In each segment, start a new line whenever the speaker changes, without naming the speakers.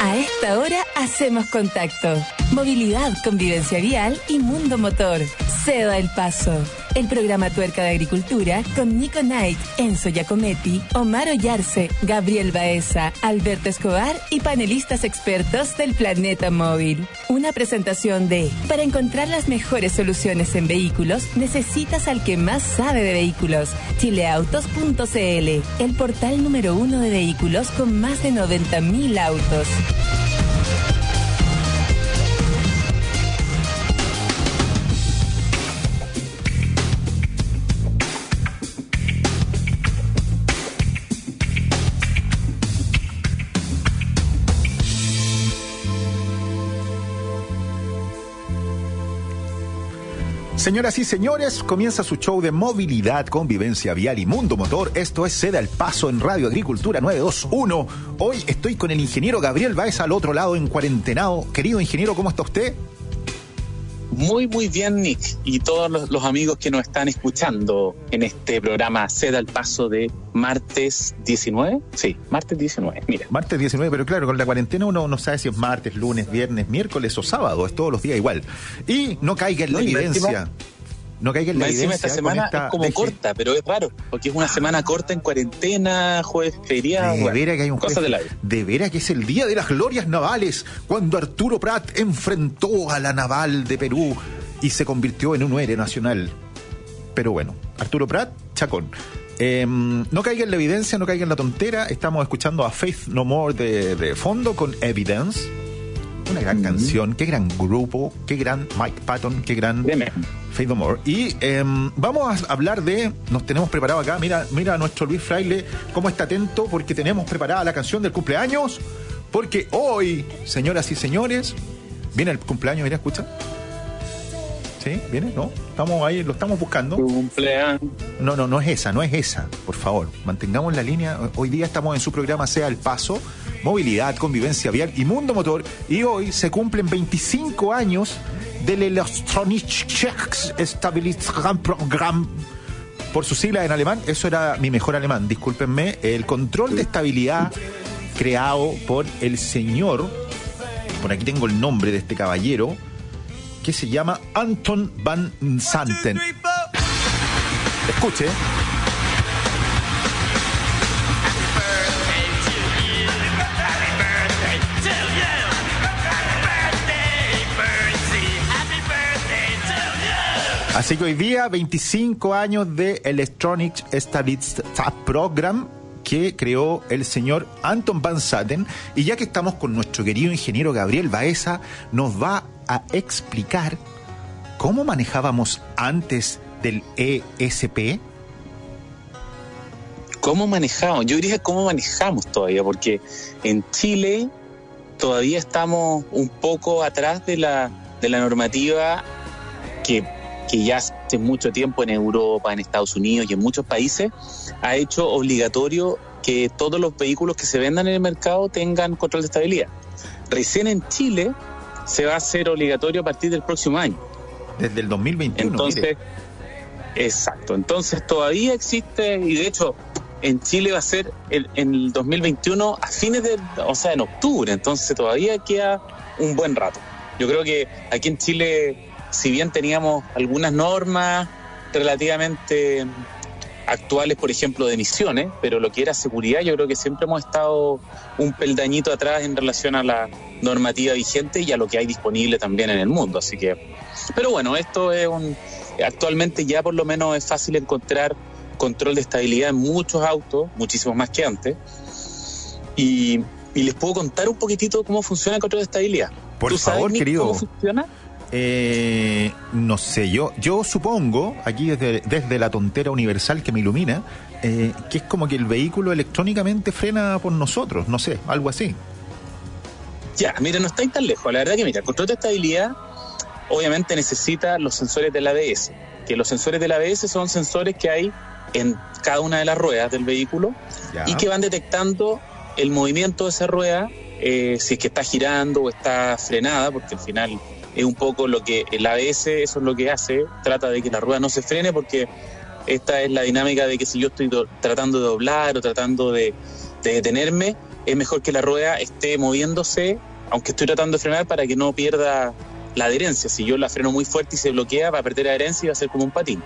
A esta hora hacemos contacto. Movilidad, convivencia vial y mundo motor. Ceda el paso. El programa Tuerca de Agricultura con Nico Knight, Enzo Giacometti, Omar Ollarse, Gabriel Baeza, Alberto Escobar y panelistas expertos del Planeta Móvil. Una presentación de: para encontrar las mejores soluciones en vehículos, necesitas al que más sabe de vehículos. Chileautos.cl, el portal número 1 de vehículos con más de 90.000 autos.
Señoras y señores, comienza su show de movilidad, convivencia vial y mundo motor. Esto es Ceda el Paso en Radio Agricultura 921. Hoy estoy con el ingeniero Gabriel Baeza al otro lado en cuarentenado. Querido ingeniero, ¿cómo está usted?
Muy, muy bien, Nick, y todos los amigos que nos están escuchando en este programa Ceda el Paso de martes 19. Sí, martes 19, mira.
Martes 19, pero claro, con la cuarentena uno no sabe si es martes, lunes, viernes, miércoles o sábado, es todos los días igual. Y no caiga en la evidencia. No caiga en la evidencia.
Esta semana es como corta, pero es raro, porque es una semana corta en cuarentena, jueves feriado.
De veras que hay un jueves, de veras que es el día de las glorias navales, cuando Arturo Prat enfrentó a la naval de Perú y se convirtió en un héroe nacional. Pero bueno, Arturo Prat, chacón. No caiga en la evidencia, no caiga en la tontera. Estamos escuchando a Faith No More de fondo con Evidence. Una gran canción, qué gran grupo, qué gran Mike Patton, qué gran Faith No More. Y vamos a hablar de, nos tenemos preparado acá, mira a nuestro Luis Fraile cómo está atento, porque tenemos preparada la canción del cumpleaños, porque hoy, señoras y señores, viene el cumpleaños, mira, escucha. ¿Sí? ¿Viene? ¿No? Estamos ahí, lo estamos buscando.
Cumpleaños.
No es esa, por favor. Mantengamos la línea. Hoy día estamos en su programa Sea el Paso, movilidad, convivencia vial y mundo motor. Y hoy se cumplen 25 años del Electronic Stabilitätsprogramm, por su sigla en alemán. Eso era mi mejor alemán, discúlpenme. El control de estabilidad creado por el señor, por aquí tengo el nombre de este caballero, que se llama Anton van Santen. Escuche. Así que hoy día, 25 años de Electronic Stabilitätsprogramm que creó el señor Anton van Santen. Y ya que estamos con nuestro querido ingeniero Gabriel Baeza, nos va a explicar cómo manejábamos antes del ESP.
¿Cómo manejamos? Yo diría cómo manejamos todavía, porque en Chile todavía estamos un poco atrás de la normativa que ya hace mucho tiempo en Europa, en Estados Unidos y en muchos países ha hecho obligatorio que todos los vehículos que se vendan en el mercado tengan control de estabilidad. Recién en Chile se va a hacer obligatorio a partir del próximo año.
Desde el 2021.
Entonces,
mire.
Exacto. Entonces todavía existe, y de hecho en Chile va a ser en el 2021 a fines en octubre. Entonces todavía queda un buen rato. Yo creo que aquí en Chile, si bien teníamos algunas normas relativamente actuales, por ejemplo, de emisiones, pero lo que era seguridad, yo creo que siempre hemos estado un peldañito atrás en relación a la normativa vigente y a lo que hay disponible también en el mundo. Así que, pero bueno, esto es actualmente ya por lo menos es fácil encontrar control de estabilidad en muchos autos, muchísimos más que antes. Y les puedo contar un poquitito cómo funciona el control de estabilidad.
Por favor,
Nick,
querido.
¿Cómo funciona?
No sé, yo supongo, aquí desde la tontera universal que me ilumina, que es como que el vehículo electrónicamente frena por nosotros, no sé, algo así.
Ya, mira, no estáis tan lejos. La verdad que, mira, el control de estabilidad obviamente necesita los sensores del ABS, que los sensores del ABS son sensores que hay en cada una de las ruedas del vehículo. Ya. Y que van detectando el movimiento de esa rueda, si es que está girando o está frenada, porque al final es un poco lo que el ABS, eso es lo que hace, trata de que la rueda no se frene, porque esta es la dinámica de que si yo estoy tratando de doblar o tratando de detenerme, es mejor que la rueda esté moviéndose, aunque estoy tratando de frenar para que no pierda la adherencia. Si yo la freno muy fuerte y se bloquea, va a perder adherencia y va a ser como un patín.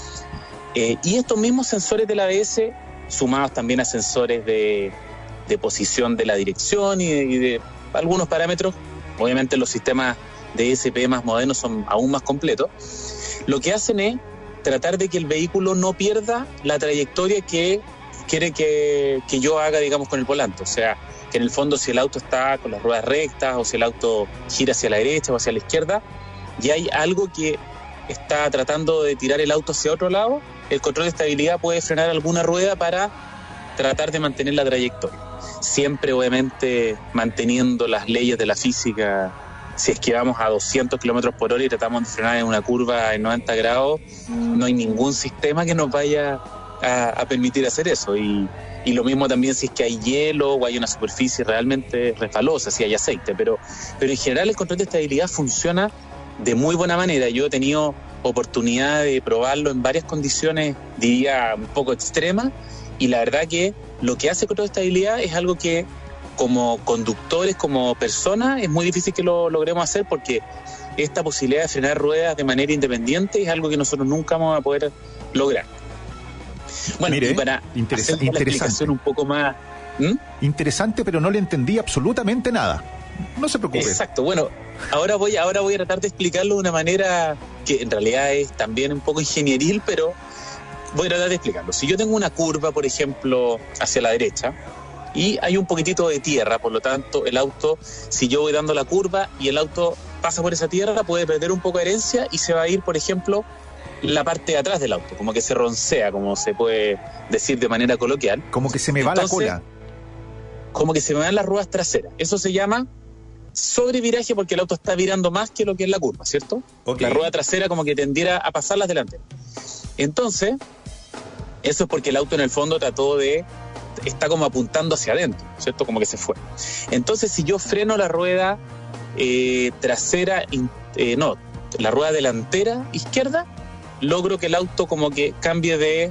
Y estos mismos sensores del ABS, sumados también a sensores de posición de la dirección y de algunos parámetros, obviamente los sistemas de ESP más modernos son aún más completos, lo que hacen es tratar de que el vehículo no pierda la trayectoria que quiere que yo haga, digamos, con el volante. O sea, que en el fondo si el auto está con las ruedas rectas o si el auto gira hacia la derecha o hacia la izquierda, y hay algo que está tratando de tirar el auto hacia otro lado, el control de estabilidad puede frenar alguna rueda para tratar de mantener la trayectoria. Siempre, obviamente, manteniendo las leyes de la física. Si es que vamos a 200 kilómetros por hora y tratamos de frenar en una curva en 90 grados, no hay ningún sistema que nos vaya a permitir hacer eso. Y lo mismo también si es que hay hielo o hay una superficie realmente resbalosa, si hay aceite. Pero en general el control de estabilidad funciona de muy buena manera. Yo he tenido oportunidad de probarlo en varias condiciones, diría, un poco extremas, y la verdad que lo que hace el control de estabilidad es algo que como conductores, como personas, es muy difícil que lo logremos hacer, porque esta posibilidad de frenar ruedas de manera independiente es algo que nosotros nunca vamos a poder lograr. Bueno,
mire,
y para hacer la explicación un poco más...
Interesante, pero no le entendí absolutamente nada. No se preocupe.
Exacto, bueno, ahora voy a tratar de explicarlo de una manera que en realidad es también un poco ingenieril, pero voy a tratar de explicarlo. Si yo tengo una curva, por ejemplo, hacia la derecha, y hay un poquitito de tierra, por lo tanto el auto, si yo voy dando la curva y el auto pasa por esa tierra, puede perder un poco de herencia y se va a ir, por ejemplo, la parte de atrás del auto, como que se roncea, como se puede decir de manera coloquial.
Como que se me va la cola.
Como que se me van las ruedas traseras. Eso se llama sobreviraje, porque el auto está virando más que lo que es la curva, ¿cierto? Okay. La rueda trasera como que tendiera a pasar las delanteras. Entonces, eso es porque el auto en el fondo está como apuntando hacia adentro, ¿cierto? Como que se fue. Entonces, si yo freno la rueda trasera, la rueda delantera izquierda, logro que el auto como que cambie de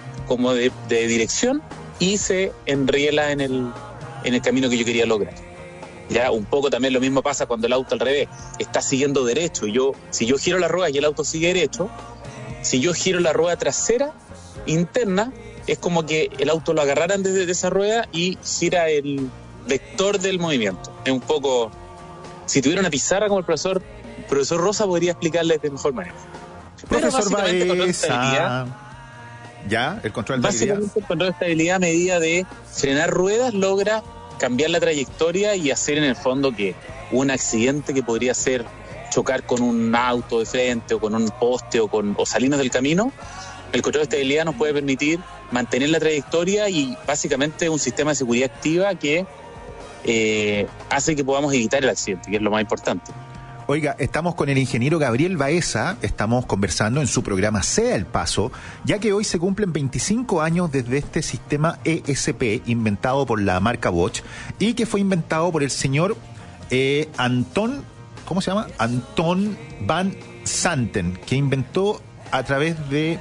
dirección y se enriela en el camino que yo quería lograr. Ya un poco también lo mismo pasa cuando el auto al revés está siguiendo derecho, y si yo giro la rueda y el auto sigue derecho, si yo giro la rueda trasera interna, es como que el auto lo agarraran desde esa rueda y gira el vector del movimiento. Es un poco, si tuviera una pizarra como el profesor Rosa, podría explicarles de mejor manera.
Profesor Baeza, ¿ya? El control de estabilidad.
Básicamente el control de estabilidad, a medida de frenar ruedas, logra cambiar la trayectoria y hacer en el fondo que un accidente que podría ser chocar con un auto de frente o con un poste o salirnos del camino, el control de estabilidad nos puede permitir mantener la trayectoria y básicamente un sistema de seguridad activa que hace que podamos evitar el accidente, que es lo más importante.
Oiga, estamos con el ingeniero Gabriel Baeza, estamos conversando en su programa Sea el Paso, ya que hoy se cumplen 25 años desde este sistema ESP inventado por la marca Bosch y que fue inventado por el señor Anton van Santen, que inventó a través de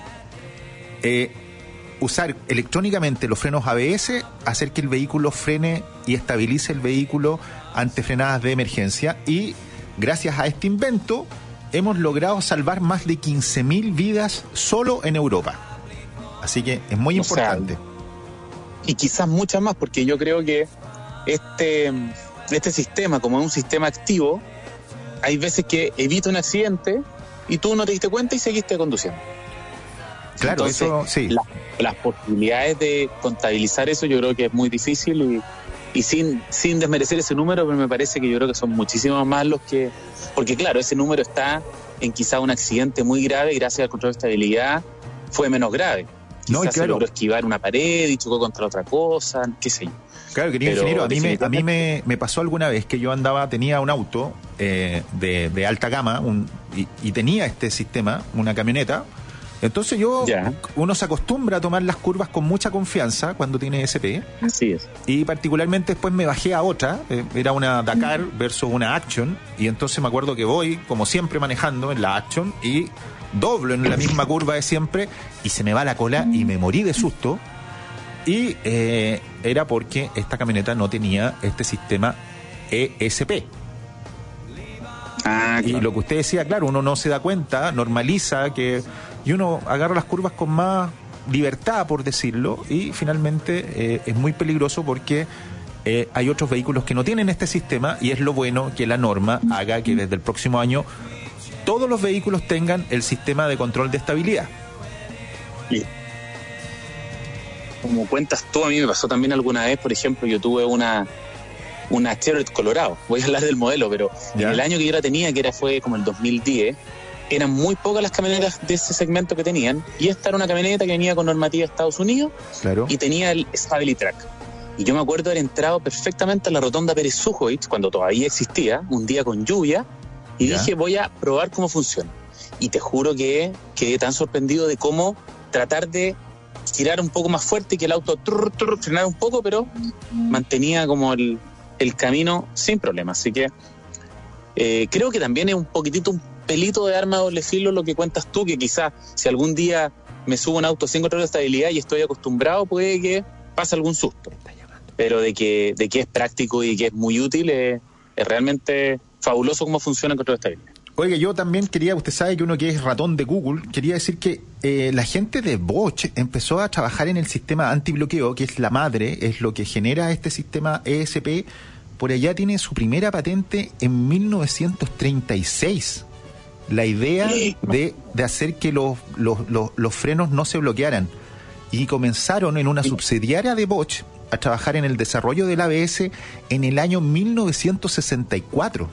usar electrónicamente los frenos ABS, hacer que el vehículo frene y estabilice el vehículo ante frenadas de emergencia, y gracias a este invento hemos logrado salvar más de 15.000 vidas solo en Europa. Así que es muy importante.
Y quizás muchas más, porque yo creo que este sistema, como es un sistema activo, hay veces que evita un accidente y tú no te diste cuenta y seguiste conduciendo.
Claro, entonces, eso sí.
Las posibilidades de contabilizar eso yo creo que es muy difícil, y sin desmerecer ese número, pero me parece que yo creo que son muchísimos más los que... Porque claro, ese número está en quizá un accidente muy grave y gracias al control de estabilidad fue menos grave. Quizás se logró esquivar una pared y chocó contra otra cosa, qué sé yo.
Claro, querido ingeniero, a mí me pasó alguna vez que yo tenía un auto de alta gama y tenía este sistema, una camioneta. Entonces uno se acostumbra a tomar las curvas con mucha confianza cuando tiene SP.
Así es.
Y particularmente después me bajé a otra, era una Dakar versus una Action, y entonces me acuerdo que voy, como siempre, manejando en la Action y doblo en la misma curva de siempre y se me va la cola y me morí de susto. Y era porque esta camioneta no tenía este sistema ESP.
Claro.
Y lo que usted decía, claro, uno no se da cuenta, normaliza y uno agarra las curvas con más libertad, por decirlo, y finalmente es muy peligroso porque hay otros vehículos que no tienen este sistema, y es lo bueno que la norma haga que desde el próximo año todos los vehículos tengan el sistema de control de estabilidad.
Y como cuentas tú, a mí me pasó también alguna vez, por ejemplo, yo tuve una Chevrolet Colorado, voy a hablar del modelo, pero
¿Ya?
en el año que yo la tenía, que fue como el 2010, eran muy pocas las camionetas de ese segmento que tenían, y esta era una camioneta que venía con normativa de Estados Unidos,
Claro.
y tenía el Stability Track. Y yo me acuerdo haber entrado perfectamente a la rotonda Pérez Sujovic, cuando todavía existía, un día con lluvia, y
¿Ya?
dije, voy a probar cómo funciona. Y te juro que quedé tan sorprendido de cómo tratar de girar un poco más fuerte y que el auto frenara un poco, pero mantenía como el camino sin problema. Así que creo que también es un pelito de arma de doble filo lo que cuentas tú, que quizás si algún día me subo a un auto sin control de estabilidad y estoy acostumbrado, puede que pase algún susto. Pero de que es práctico y que es muy útil, es realmente fabuloso cómo funciona el control de estabilidad.
Oiga, yo también quería, usted sabe que uno que es ratón de Google, quería decir que la gente de Bosch empezó a trabajar en el sistema antibloqueo, que es la madre, es lo que genera este sistema ESP. Por allá tiene su primera patente en 1936. La idea de hacer que los frenos no se bloquearan. Y comenzaron en una subsidiaria de Bosch a trabajar en el desarrollo del ABS en el año 1964.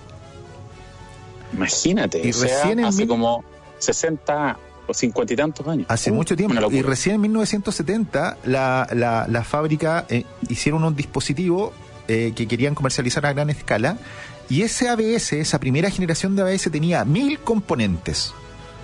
Imagínate,
Y
o sea,
recién en
hace como 60 o 50 y tantos años.
Hace mucho tiempo.
Una locura.
Y recién en 1970 la fábrica hicieron un dispositivo que querían comercializar a gran escala, y ese ABS, esa primera generación de ABS, tenía 1000 componentes.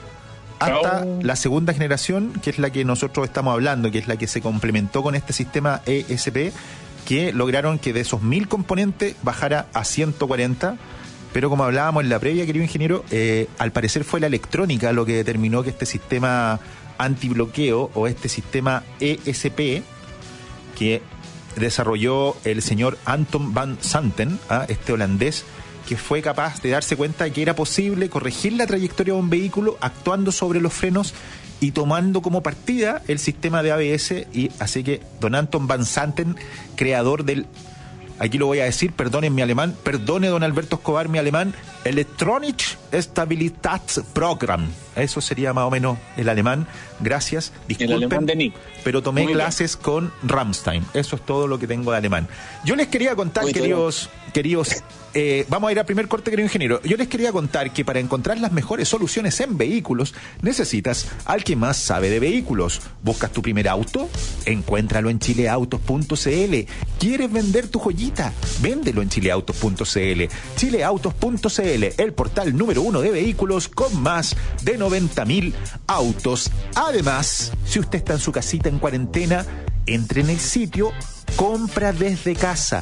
Hasta la segunda generación, que es la que nosotros estamos hablando, que es la que se complementó con este sistema ESP, que lograron que de esos 1000 componentes bajara a 140. Pero como hablábamos en la previa, querido ingeniero, al parecer fue la electrónica lo que determinó que este sistema antibloqueo o este sistema ESP que desarrolló el señor Anton van Santen, este holandés, que fue capaz de darse cuenta de que era posible corregir la trayectoria de un vehículo actuando sobre los frenos y tomando como partida el sistema de ABS. Y así que don Anton van Santen, creador del, aquí lo voy a decir, perdonen mi alemán, perdone don Alberto Escobar mi alemán, Electronic Stabilitätsprogramm. Eso sería más o menos el alemán. Gracias, disculpen,
el alemán de Nick.
Pero tomé
Muy
clases con Rammstein. Eso es todo lo que tengo de alemán. Yo les quería contar, queridos, vamos a ir al primer corte, querido ingeniero. Yo les quería contar que para encontrar las mejores soluciones en vehículos, necesitas al que más sabe de vehículos. ¿Buscas tu primer auto? Encuéntralo en chileautos.cl. ¿Quieres vender tu joyita? Véndelo en chileautos.cl. Chileautos.cl, el portal número 1 de vehículos con más de 90.000 autos. Además, si usted está en su casita en cuarentena, entre en el sitio, compra desde casa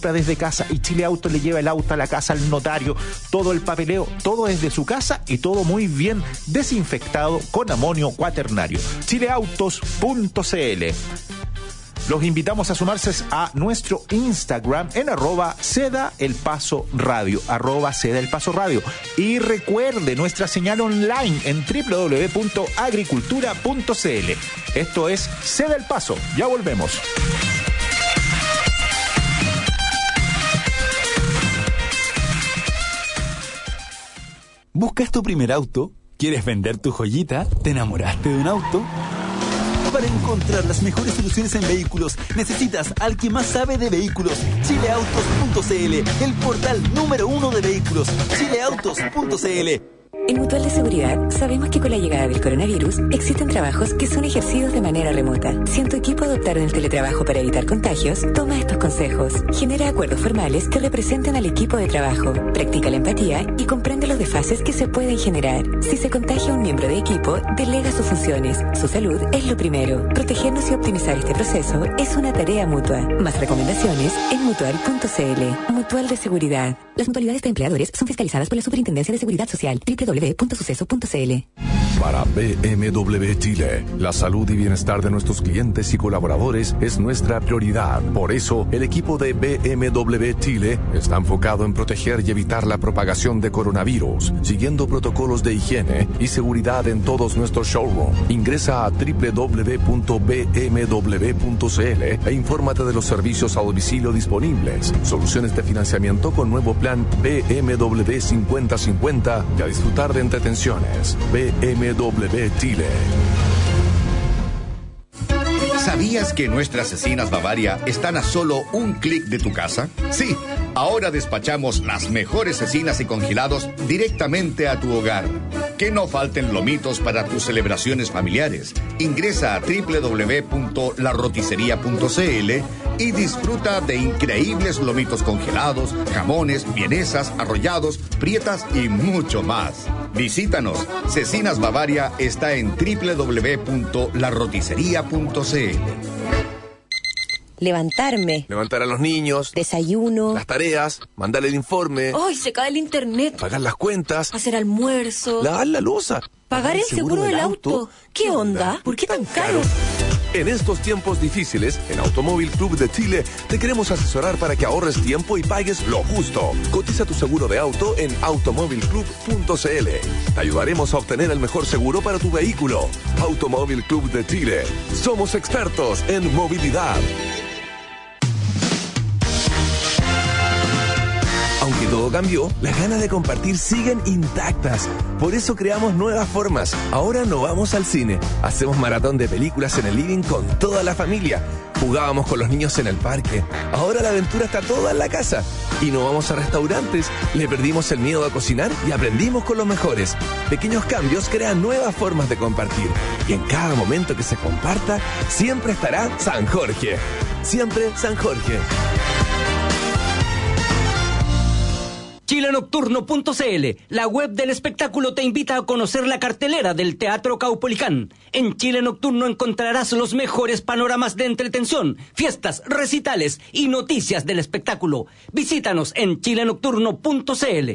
y Chile Autos le lleva el auto a la casa al notario, todo el papeleo, todo desde su casa y todo muy bien desinfectado con amonio cuaternario. Chileautos.cl. Los invitamos a sumarse a nuestro Instagram en @sedaelpasoradio, @sedaelpasoradio. Y recuerde nuestra señal online en www.agricultura.cl. Esto es Seda el Paso. Ya volvemos.
¿Buscas tu primer auto? ¿Quieres vender tu joyita? ¿Te enamoraste de un auto? Para encontrar las mejores soluciones en vehículos, necesitas al que más sabe de vehículos. Chileautos.cl, el portal número 1 de vehículos. Chileautos.cl.
En Mutual de Seguridad sabemos que con la llegada del coronavirus existen trabajos que son ejercidos de manera remota. Si en tu equipo adoptaron el teletrabajo para evitar contagios, toma estos consejos. Genera acuerdos formales que representen al equipo de trabajo. Practica la empatía y comprende los desfases que se pueden generar. Si se contagia un miembro de equipo, delega sus funciones. Su salud es lo primero. Protegernos y optimizar este proceso es una tarea mutua. Más recomendaciones en mutual.cl. Mutual de Seguridad. Las mutualidades de empleadores son fiscalizadas por la Superintendencia de Seguridad Social. www.suceso.cl.
Para BMW Chile, la salud y bienestar de nuestros clientes y colaboradores es nuestra prioridad. Por eso, el equipo de BMW Chile está enfocado en proteger y evitar la propagación de coronavirus, siguiendo protocolos de higiene y seguridad en todos nuestros showrooms. Ingresa a www.bmw.cl e infórmate de los servicios a domicilio disponibles, soluciones de financiamiento con nuevo plan BMW 50-50 y a disfrutar de entretenciones. BMW Chile.
¿Sabías que nuestras cecinas Bavaria están a solo un clic de tu casa? Sí, ahora despachamos las mejores cecinas y congelados directamente a tu hogar. Que no falten lomitos para tus celebraciones familiares. Ingresa a www.larroticería.cl y disfruta de increíbles lomitos congelados, jamones, vienesas, arrollados, prietas y mucho más. Visítanos. Cecinas Bavaria está en www.larroticería.cl.
Levantarme.
Levantar a los niños.
Desayuno.
Las tareas. Mandar el informe.
¡Ay, se cae el internet!
Pagar las cuentas.
Hacer almuerzo.
Lavar la loza.
Pagar el seguro del auto. ¿Qué onda? ¿Por qué tan caro?
En estos tiempos difíciles, en Automóvil Club de Chile, te queremos asesorar para que ahorres tiempo y pagues lo justo. Cotiza tu seguro de auto en automovilclub.cl. Te ayudaremos a obtener el mejor seguro para tu vehículo. Automóvil Club de Chile. Somos expertos en movilidad. Aunque todo cambió, las ganas de compartir siguen intactas. Por eso creamos nuevas formas. Ahora no vamos al cine. Hacemos maratón de películas en el living con toda la familia. Jugábamos con los niños en el parque. Ahora la aventura está toda en la casa. Y no vamos a restaurantes. Le perdimos el miedo a cocinar y aprendimos con los mejores. Pequeños cambios crean nuevas formas de compartir. Y en cada momento que se comparta, siempre estará San Jorge. Siempre San Jorge.
Chilenocturno.cl, la web del espectáculo, te invita a conocer la cartelera del Teatro Caupolicán. En Chile Nocturno encontrarás los mejores panoramas de entretención, fiestas, recitales y noticias del espectáculo. Visítanos en chilenocturno.cl.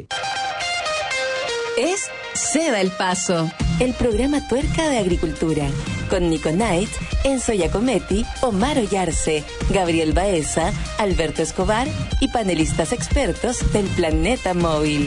Es Se da el Paso, el programa tuerca de agricultura, con Nico Knight, Enzo Giacometti, Omar Ollarse, Gabriel Baeza, Alberto Escobar y panelistas expertos del Planeta Móvil.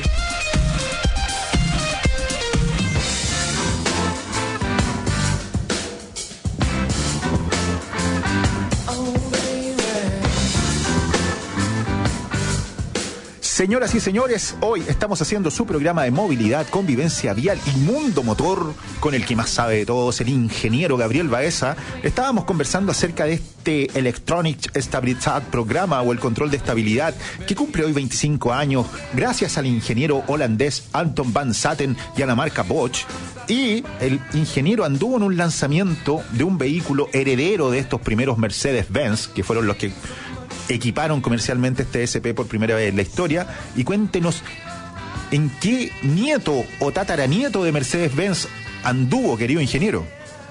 Señoras y señores, hoy estamos haciendo su programa de movilidad, convivencia vial y mundo motor con el que más sabe de todos, el ingeniero Gabriel Baeza. Estábamos conversando acerca de este Electronic Stabilität programa o el control de estabilidad que cumple hoy 25 años gracias al ingeniero holandés Anton van Satten y a la marca Bosch. Y el ingeniero anduvo en un lanzamiento de un vehículo heredero de estos primeros Mercedes-Benz, que fueron los que equiparon comercialmente este SP por primera vez en la historia. Y cuéntenos en qué nieto o tataranieto de Mercedes-Benz anduvo, querido ingeniero.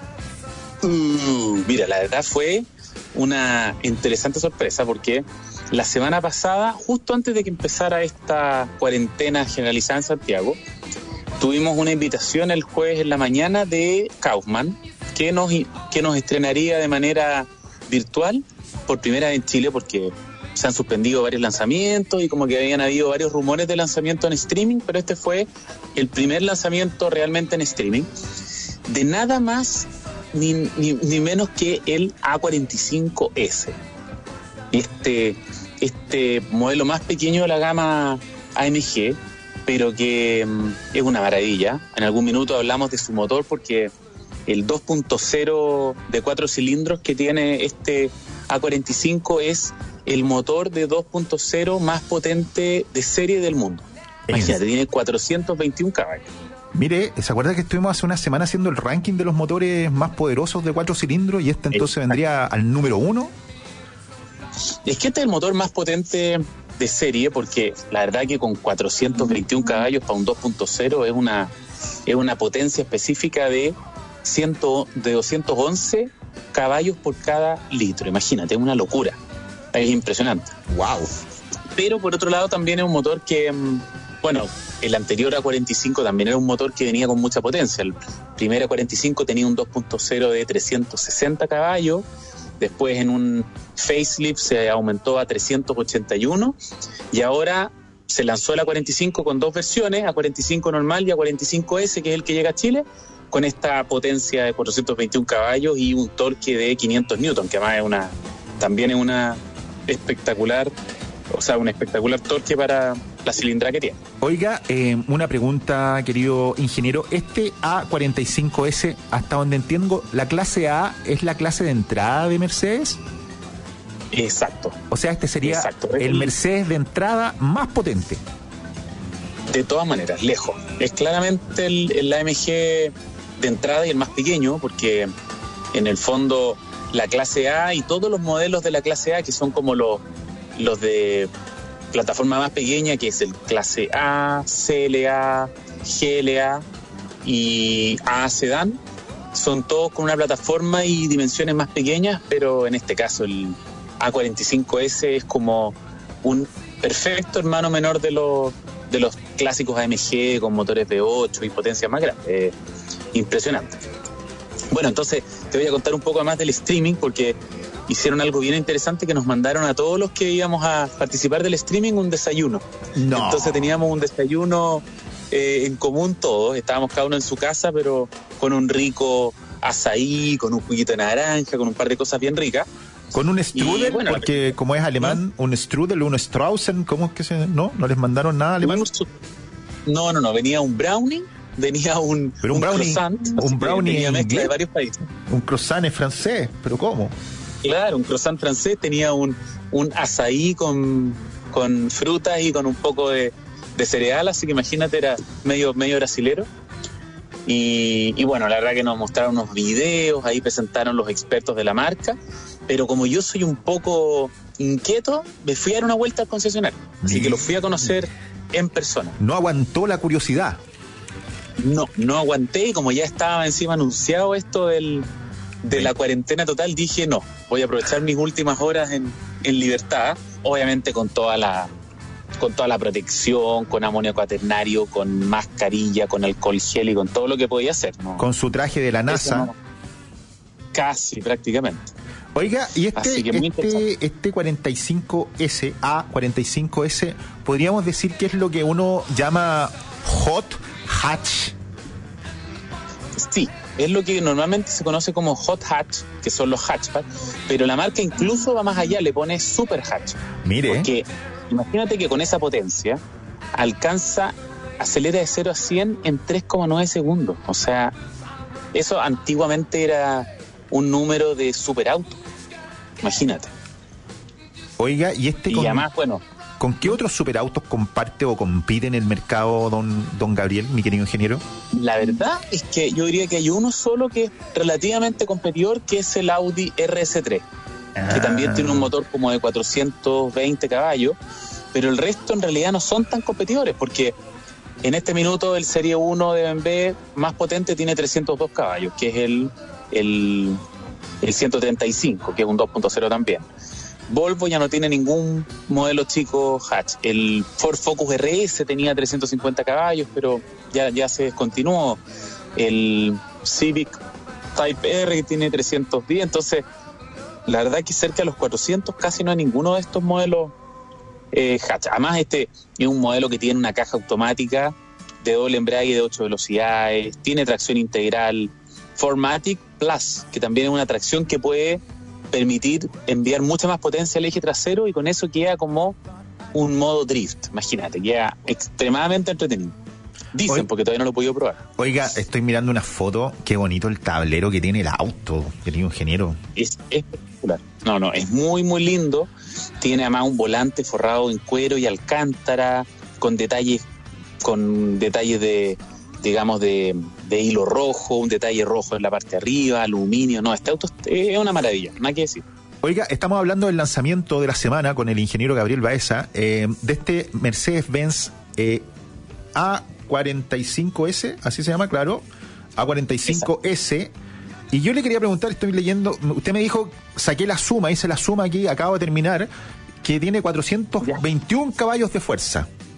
Mira, la verdad fue una interesante sorpresa porque la semana pasada, justo antes de que empezara esta cuarentena generalizada en Santiago, tuvimos una invitación el jueves en la mañana de Kaufman que nos estrenaría de manera virtual por primera vez en Chile, porque se han suspendido varios lanzamientos y como que habían habido varios rumores de lanzamiento en streaming, pero este fue el primer lanzamiento realmente en streaming de nada más ni menos que el A45S. Este modelo más pequeño de la gama AMG, pero que es una maravilla. En algún minuto hablamos de su motor porque el 2.0 de 4 cilindros que tiene este A45 es el motor de 2.0 más potente de serie del mundo. Imagínate, tiene 421 caballos.
Mire, ¿se acuerda que estuvimos hace una semana haciendo el ranking de los motores más poderosos de 4 cilindros y este entonces vendría al número 1?
Es que este es el motor más potente de serie porque la verdad que con 421 caballos para un 2.0 es una potencia específica de 211 caballos por cada litro. Imagínate, es una locura. Es impresionante.
¡Wow!
Pero por otro lado también es un motor que Bueno, el anterior A45 también era un motor que venía con mucha potencia. El primer A45 tenía un 2.0 de 360 caballos, después en un facelift se aumentó a 381 y ahora se lanzó el A45 con dos versiones, A45 normal y A45S, que es el que llega a Chile, con esta potencia de 421 caballos y un torque de 500 newton, que además también es una espectacular, un espectacular torque para la cilindrada que tiene.
Oiga, una pregunta, querido ingeniero. Este A45S, hasta donde entiendo, la clase A es la clase de entrada de Mercedes.
Exacto.
O sea, este sería el Mercedes de entrada más potente.
De todas maneras, lejos. Es claramente el AMG de entrada y el más pequeño, porque en el fondo la clase A y todos los modelos de la clase A, que son como los de plataforma más pequeña, que es el clase A, CLA, GLA y A Sedan, son todos con una plataforma y dimensiones más pequeñas, pero en este caso el A45S es como un perfecto hermano menor de los clásicos AMG con motores V8 y potencia más grande. Impresionante. Bueno, entonces te voy a contar un poco más del streaming, porque hicieron algo bien interesante, que nos mandaron a todos los que íbamos a participar del streaming un desayuno.
No.
Entonces teníamos un desayuno en común todos, estábamos cada uno en su casa, pero con un rico azaí, con un juguito de naranja, con un par de cosas bien ricas.
Con un strudel, porque como es alemán, un strudel, un Straussen, ¿cómo es que se...? ¿No les mandaron nada alemán?
No, venía un brownie, venía un
brownie,
croissant,
un brownie
tenía mezcla de varios países.
Un croissant es francés, ¿pero cómo?
Claro, un croissant francés, tenía un azaí con frutas y con un poco de cereal, así que imagínate, era medio brasilero. Y bueno, la verdad que nos mostraron unos videos, ahí presentaron los expertos de la marca, pero como yo soy un poco inquieto, me fui a dar una vuelta al concesionario, así que lo fui a conocer en persona.
¿No aguantó la curiosidad?
No aguanté, y como ya estaba encima anunciado esto de la cuarentena total, dije no, voy a aprovechar mis últimas horas en libertad, obviamente con toda la protección, con amonio cuaternario, con mascarilla, con alcohol gel y con todo lo que podía hacer, ¿no?
Con su traje de la NASA.
Casi, prácticamente.
Oiga, y este 45S, A45S, podríamos decir que es lo que uno llama hot hatch.
Sí, es lo que normalmente se conoce como hot hatch, que son los hatchback, pero la marca incluso va más allá, le pone super hatch.
Mire.
Porque imagínate que con esa potencia acelera de 0 a 100 en 3,9 segundos. O sea, eso antiguamente era un número de superauto. Imagínate.
Oiga, y
además, bueno,
¿con qué otros superautos comparte o compite en el mercado don Gabriel, mi querido ingeniero?
La verdad es que yo diría que hay uno solo que es relativamente competidor, que es el Audi RS3, que también tiene un motor como de 420 caballos, pero el resto en realidad no son tan competidores, porque en este minuto el Serie 1 de BMW más potente tiene 302 caballos, que es el 135, que es un 2.0 también. Volvo ya no tiene ningún modelo chico hatch. El Ford Focus RS tenía 350 caballos, pero ya se descontinuó. El Civic Type R tiene 310, entonces la verdad que cerca de los 400 casi no hay ninguno de estos modelos hatch. Además, este es un modelo que tiene una caja automática de doble embrague de 8 velocidades, tiene tracción integral, 4MATIC Plus, que también es una tracción que puede permitir enviar mucha más potencia al eje trasero, y con eso queda como un modo drift. Imagínate, queda extremadamente entretenido. Dicen, porque todavía no lo he podido probar.
Oiga, estoy mirando una foto, qué bonito el tablero que tiene el auto, querido ingeniero.
Es espectacular. No, es muy, muy lindo. Tiene además un volante forrado en cuero y alcántara, con detalles de, digamos, de hilo rojo, un detalle rojo en la parte de arriba, aluminio. No, este auto es una maravilla, nada que decir.
Oiga, estamos hablando del lanzamiento de la semana con el ingeniero Gabriel Baeza, de este Mercedes-Benz A45S, así se llama, claro, A45S. Y yo le quería preguntar, estoy leyendo, usted me dijo, hice la suma aquí, acabo de terminar, que tiene 421 caballos de fuerza.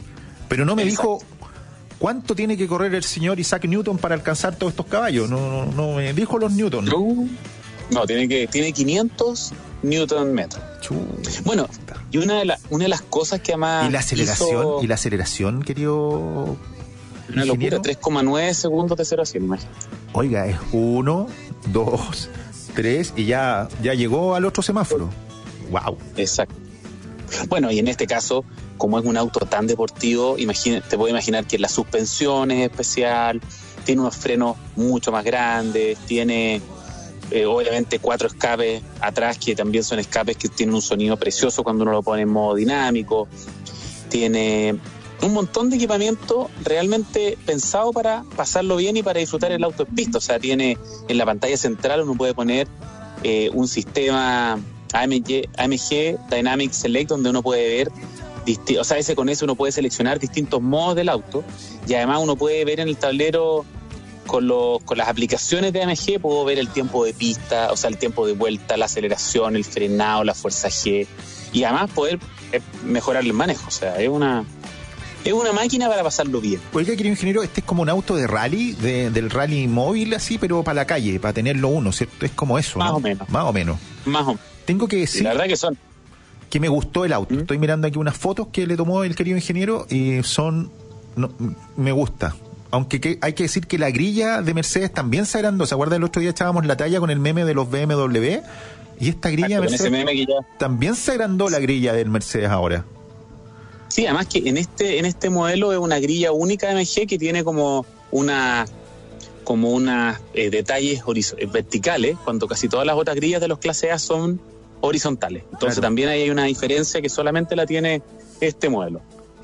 Pero no me dijo cuánto tiene que correr el señor Isaac Newton para alcanzar todos estos caballos. No me dijo los Newton.
No, tiene 500 Newton metros. Bueno, y una de las cosas que además
¿Y la aceleración, querido?
Una locura, 3,9 segundos de 0 a 100, imagínate.
Oiga, es 1, 2, 3 y ya llegó al otro semáforo. Wow.
Exacto. Bueno, y en este caso, como es un auto tan deportivo, te puedo imaginar que la suspensión es especial, tiene unos frenos mucho más grandes, tiene obviamente 4 escapes atrás, que también son escapes que tienen un sonido precioso cuando uno lo pone en modo dinámico, tiene un montón de equipamiento realmente pensado para pasarlo bien y para disfrutar el auto en pista. O sea, tiene en la pantalla central, uno puede poner un sistema AMG Dynamic Select, donde uno puede ver, con eso uno puede seleccionar distintos modos del auto, y además uno puede ver en el tablero con las aplicaciones de AMG, puedo ver el tiempo de pista, o sea, el tiempo de vuelta, la aceleración, el frenado, la fuerza G, y además poder mejorar el manejo. O sea, es una máquina para pasarlo bien.
Oiga, querido ingeniero, este es como un auto de rally, del rally móvil así, pero para la calle, para tenerlo uno, ¿cierto? Es como eso,
Más
¿no?
o menos.
Más o menos. Tengo que decir,
la verdad
que me gustó el auto. Estoy mirando aquí unas fotos que le tomó el querido ingeniero y me gusta. Aunque hay que decir que la grilla de Mercedes también se agrandó. ¿Se acuerdan? El otro día echábamos la talla con el meme de los BMW y esta grilla Mercedes,
ese meme que
también se agrandó la grilla del Mercedes ahora.
Sí, además que en este modelo es una grilla única de AMG que tiene como unas detalles verticales, cuando casi todas las otras grillas de los clase A son horizontales. Entonces también ahí hay una diferencia que solamente la tiene este modelo.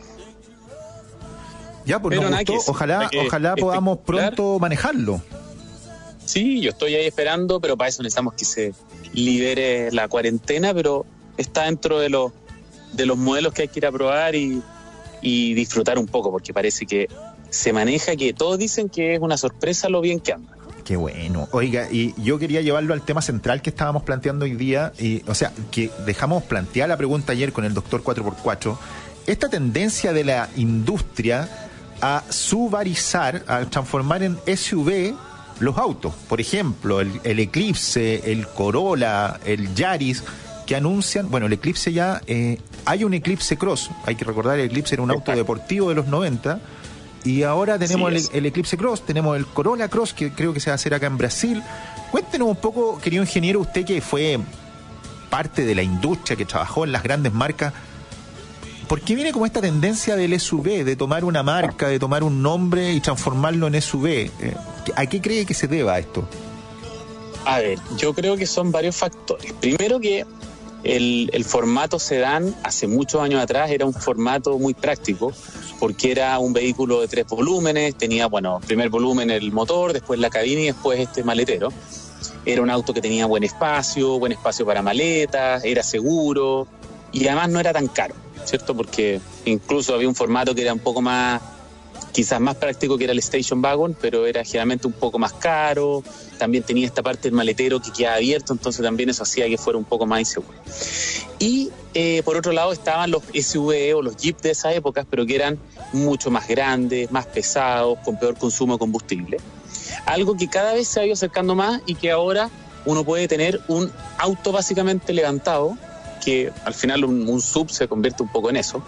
Ya, pues nos gustó. Ojalá podamos pronto manejarlo.
Sí, yo estoy ahí esperando, pero para eso necesitamos que se libere la cuarentena, pero está dentro de los modelos que hay que ir a probar y disfrutar un poco, porque parece que se maneja, que todos dicen que es una sorpresa lo bien que anda.
Qué bueno. Oiga, y yo quería llevarlo al tema central que estábamos planteando hoy día, que dejamos plantear la pregunta ayer con el doctor 4x4, esta tendencia de la industria a subarizar, a transformar en SUV los autos. Por ejemplo, el Eclipse, el Corolla, el Yaris, que anuncian, bueno, el Eclipse ya, hay un Eclipse Cross, hay que recordar, el Eclipse era un auto deportivo de los 90, y ahora tenemos el Eclipse Cross, tenemos el Corolla Cross, que creo que se va a hacer acá en Brasil. Cuéntenos un poco, querido ingeniero, usted que fue parte de la industria, que trabajó en las grandes marcas, ¿por qué viene como esta tendencia del SUV, de tomar una marca, de tomar un nombre y transformarlo en SUV? ¿A qué cree que se deba esto?
A ver, yo creo que son varios factores. Primero que el formato sedán hace muchos años atrás era un formato muy práctico, porque era un vehículo de 3 volúmenes, tenía, primer volumen el motor, después la cabina y después este maletero. Era un auto que tenía buen espacio para maletas, era seguro y además no era tan caro, ¿cierto? Porque incluso había un formato que era un poco más, quizás más práctico, que era el Station Wagon, pero era generalmente un poco más caro. También tenía esta parte del maletero que quedaba abierto, entonces también eso hacía que fuera un poco más inseguro. Y por otro lado estaban los SUV o los Jeep de esa época, pero que eran mucho más grandes, más pesados, con peor consumo de combustible. Algo que cada vez se ha ido acercando más y que ahora uno puede tener un auto básicamente levantado, que al final un sub se convierte un poco en eso,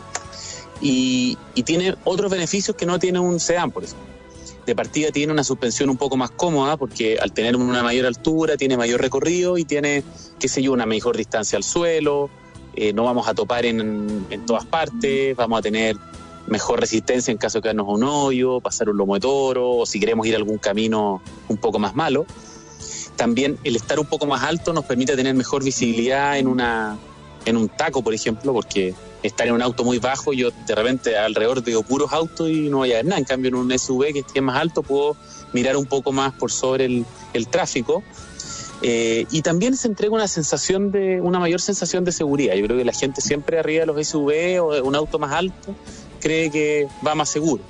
y tiene otros beneficios que no tiene un sedán, por eso. De partida tiene una suspensión un poco más cómoda, porque al tener una mayor altura tiene mayor recorrido y tiene, una mejor distancia al suelo, no vamos a topar en todas partes, vamos a tener mejor resistencia en caso de quedarnos a un hoyo, pasar un lomo de toro, o si queremos ir a algún camino un poco más malo. También el estar un poco más alto nos permite tener mejor visibilidad en un taco, por ejemplo, porque estar en un auto muy bajo, yo de repente alrededor veo puros autos y no voy a ver nada. En cambio, en un SUV que esté más alto puedo mirar un poco más por sobre el tráfico. Y también se entrega una mayor sensación de seguridad. Yo creo que la gente siempre arriba de los SUV o de un auto más alto cree que va más seguro.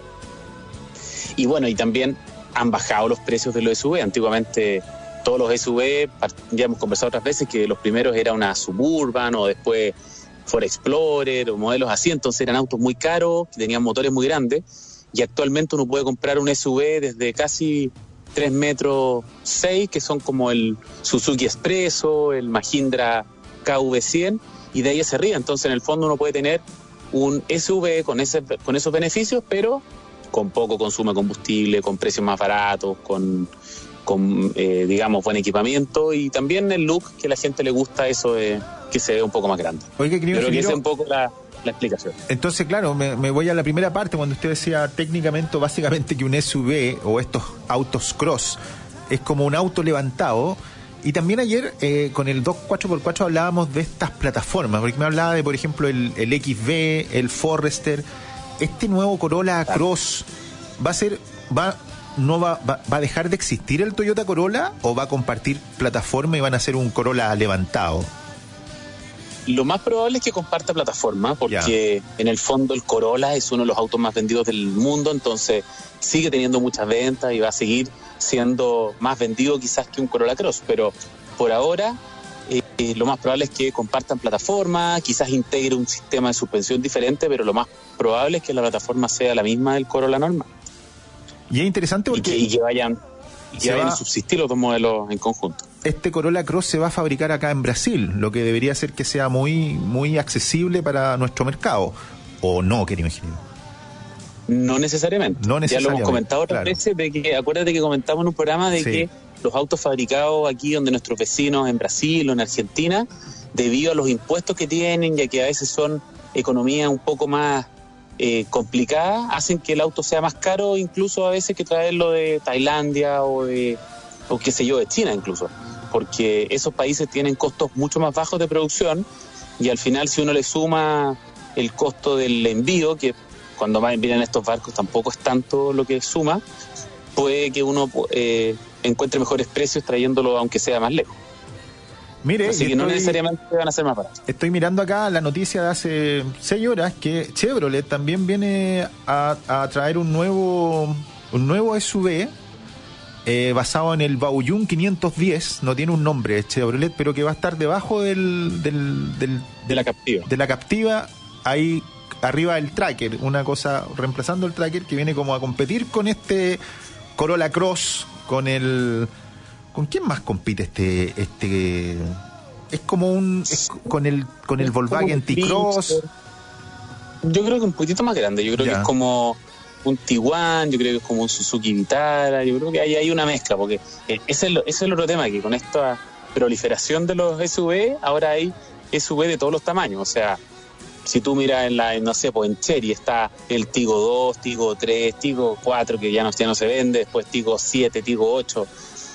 Y bueno, y también han bajado los precios de los SUV. Antiguamente todos los SUV, ya hemos conversado otras veces, que los primeros era una Suburban o después Ford Explorer o modelos así, entonces eran autos muy caros, que tenían motores muy grandes, y actualmente uno puede comprar un SUV desde casi 3 metros 6, que son como el Suzuki Expresso, el Mahindra KV100, y de ahí hacia arriba. Entonces en el fondo uno puede tener un SUV con esos beneficios, pero con poco consumo de combustible, con precios más baratos, con digamos, buen equipamiento, y también el look, que a la gente le gusta eso de que se ve un poco más grande.
Oiga,
creo que esa es un poco la explicación.
Entonces, claro, me voy a la primera parte, cuando usted decía técnicamente, básicamente, que un SUV o estos autos cross es como un auto levantado. Y también ayer con el 4x4 hablábamos de estas plataformas, porque me hablaba de, por ejemplo, el XV, el Forester. Este nuevo Corolla Cross va a dejar de existir el Toyota Corolla, o va a compartir plataforma y van a ser un Corolla levantado.
Lo más probable es que comparta plataforma, porque en el fondo el Corolla es uno de los autos más vendidos del mundo, entonces sigue teniendo muchas ventas y va a seguir siendo más vendido quizás que un Corolla Cross, pero por ahora lo más probable es que compartan plataforma, quizás integre un sistema de suspensión diferente, pero lo más probable es que la plataforma sea la misma del Corolla normal.
Y es interesante porque...
Y que vayan a subsistir los dos modelos en conjunto.
Este Corolla Cross se va a fabricar acá en Brasil, lo que debería hacer que sea muy, muy accesible para nuestro mercado. ¿O no, querido ingeniero?
No necesariamente. Ya lo hemos comentado otras veces, de que acuérdate que comentamos en un programa de que los autos fabricados aquí donde nuestros vecinos en Brasil o en Argentina, debido a los impuestos que tienen, ya que a veces son economías un poco más complicadas, hacen que el auto sea más caro incluso a veces que traerlo de Tailandia o qué sé yo, de China incluso, porque esos países tienen costos mucho más bajos de producción, y al final si uno le suma el costo del envío, que cuando vienen estos barcos tampoco es tanto lo que suma, puede que uno encuentre mejores precios trayéndolo aunque sea más lejos.
Mire,
así que no necesariamente van a ser más baratos.
Estoy mirando acá la noticia de hace 6 horas que Chevrolet también viene a traer un nuevo SUV basado en el Baoyun 510, no tiene un nombre Chevrolet, pero que va a estar debajo de la Captiva, ahí arriba del Tracker, una cosa reemplazando el Tracker, que viene como a competir con este Corolla Cross, ¿con quién más compite este? Es como con el Volkswagen T-Cross.
Yo creo que un poquito más grande, yo creo que es como un Tiguan, yo creo que es como un Suzuki Vitara, yo creo que hay una mezcla, porque ese es el otro tema, que con esta proliferación de los SUV, ahora hay SUV de todos los tamaños, o sea, si tú miras en Chery está el Tigo 2, Tigo 3, Tigo 4, que ya no se vende, después Tigo 7, Tigo 8,